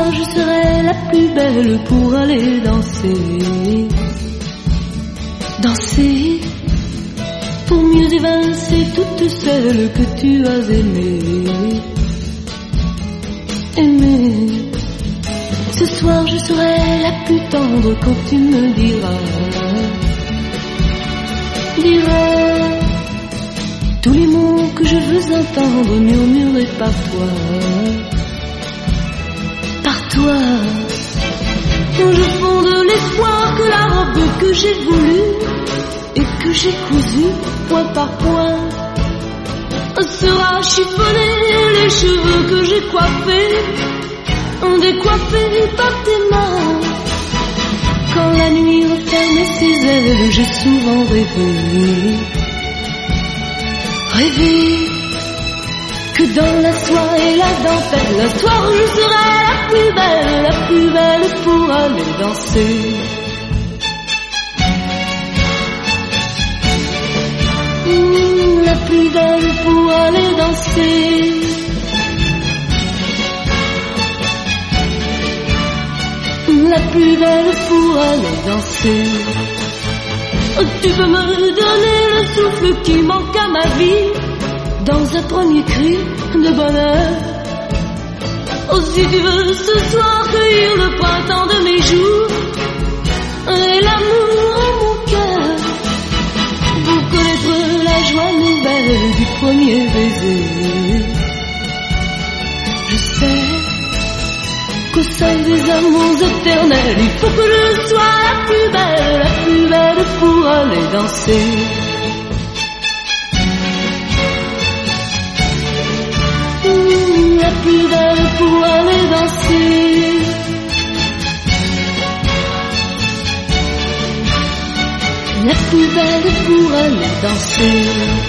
soir je serai la plus belle pour aller danser. Danser pour mieux évincer toutes celles que tu as aimées. Aimer. Ce soir je serai la plus tendre quand tu me diras tous les mots que je veux entendre murmurés par toi. Par toi, je fonde l'espoir que la robe que j'ai voulue et que j'ai cousue point par point sera chiffonnée, les cheveux que j'ai coiffés, décoiffés par tes mains. Quand la nuit referme ses ailes, j'ai souvent rêvé que dans la soie et la dentelle, un soir je serai la plus belle pour aller danser. La plus belle pour aller danser. La plus belle pour aller danser. Tu peux me donner le souffle qui manque à ma vie dans un premier cri de bonheur. Oh, si tu veux ce soir cueillir le printemps de mes jours et l'amour en mon cœur, pour connaître la joie nouvelle du premier baiser. Je sais qu'au sein des amours éternels, il faut que je sois la plus belle pour aller danser. La plus belle pour aller danser. La plus belle pour aller danser.